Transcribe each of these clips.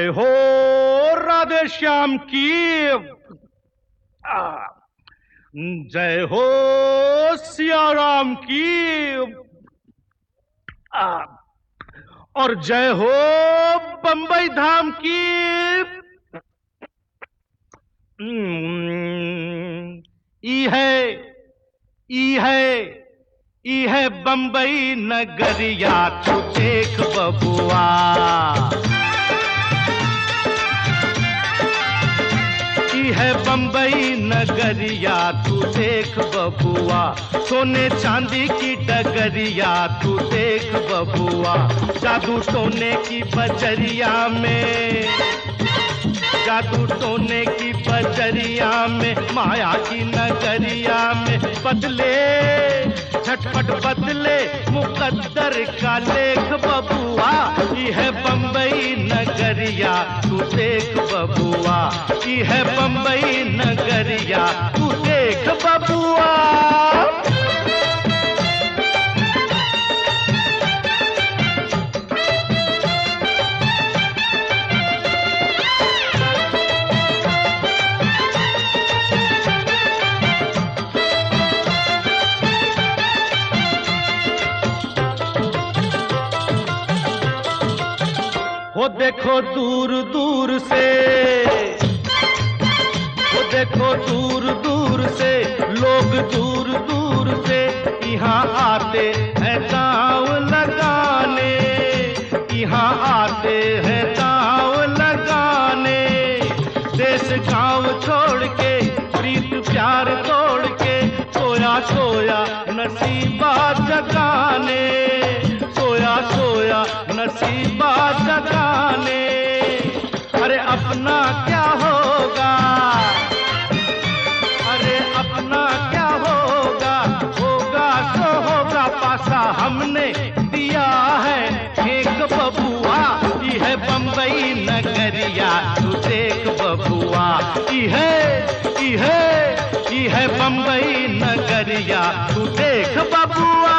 हो राधे श्याम की, जय हो सिया राम की, और जय हो बंबई धाम की। ई है बंबई नगरिया, तू देख बबुआ। ई है बंबई नगरिया, तू देख बबुआ। सोने चांदी की डगरिया, तू देख बबुआ। जादू टोने की बजरिया में, जादू टोने की बजरिया में, माया की नगरिया में बदले झटपट बदले मुकद्दर का लेख बबुआ। ये है बंबई नगरिया, तू देख बबुआ। ये है बंबई नगरिया, तू देख बबुआ। वो देखो दूर दूर से, वो देखो दूर दूर से लोग दूर दूर से यहाँ आते हैं दांव लगाने, यहाँ आते हैं दांव लगाने। देश गांव छोड़ के प्रीत प्यार तोड़ के सोया सोया नसीबा जगाने, सोया सोया नसीबा जगाने। अरे अपना क्या होगा, अरे अपना क्या होगा, होगा सो होगा। पासा हमने दिया है एक बबुआ। ये है बंबई नगरिया, तू देख बबुआ। ये है बंबई नगरिया, तू देख बबुआ।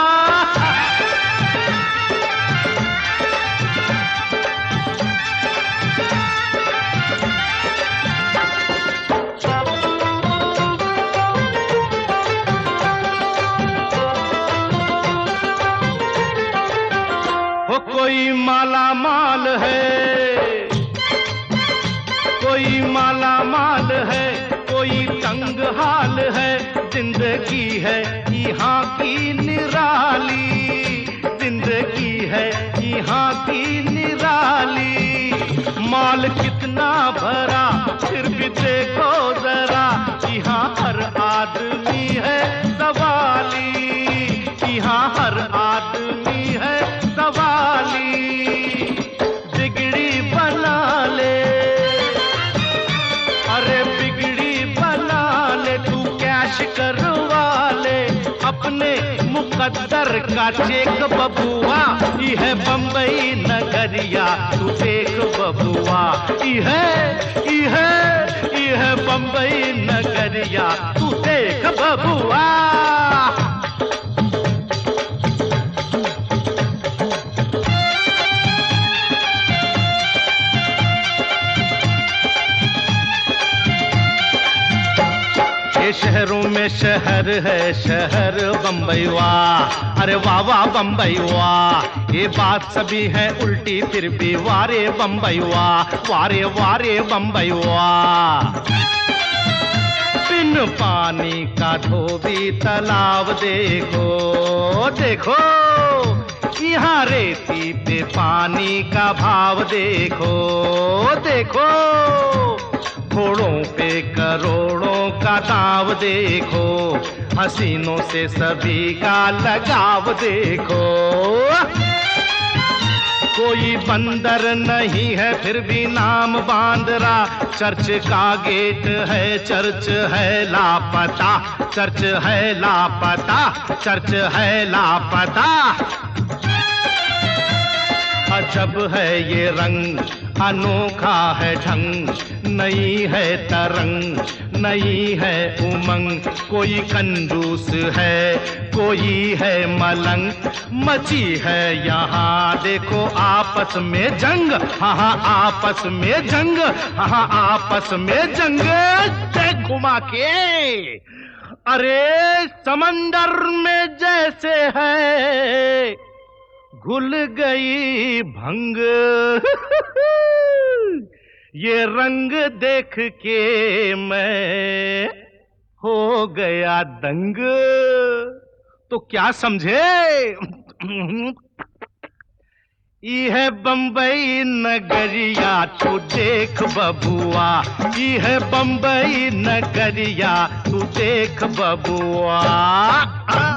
कोई माला माल है, कोई माला माल है, कोई तंग हाल है। जिंदगी है यहाँ की निराली, जिंदगी है यहाँ की निराली। माल कितना भरा फिर भी देखो जरा, यहाँ हर आदमी है सवाली, यहाँ हर आदमी है सवाली। बिगड़ी बना ले, अरे बिगड़ी बना ले, तू कैश करवा ले अपने मुकद्दर का चेक बबुआ। ये है बंबई नगरिया, तू देख बबुआ। ये है बंबई नगरिया, तू देख बबुआ। शहरों में शहर है शहर बंबई वाह, अरे वाह वाह बंबई वाह। ये बात सभी है उल्टी फिर भी वारे बंबई वाह, वारे वारे बंबई वाह। बिन पानी का धोबी तालाब देखो, देखो यहाँ रेती पे पानी का भाव देखो, देखो घोड़ों पे करोड़ों का दाव देखो। हसीनों से सभी का लगाव देखो। कोई बंदर नहीं है फिर भी नाम बांदरा। चर्च का गेट है, चर्च है लापता, चर्च है लापता, चर्च है लापता। अजब है ये रंग, अनोखा है ढंग, नई है तरंग, नई है उमंग। कोई कंजूस है, कोई है मलंग, मची है यहाँ देखो आपस में जंग। हाँ हाँ आपस में जंग, हाँ हाँ आपस में जंग। देख घुमा के, अरे समंदर में जैसे है घुल गई भंग। ये रंग देख के मैं हो गया दंग। तो क्या समझे? यह बंबई नगरिया तू देख बबुआ, यह बंबई नगरिया तू देख बबुआ।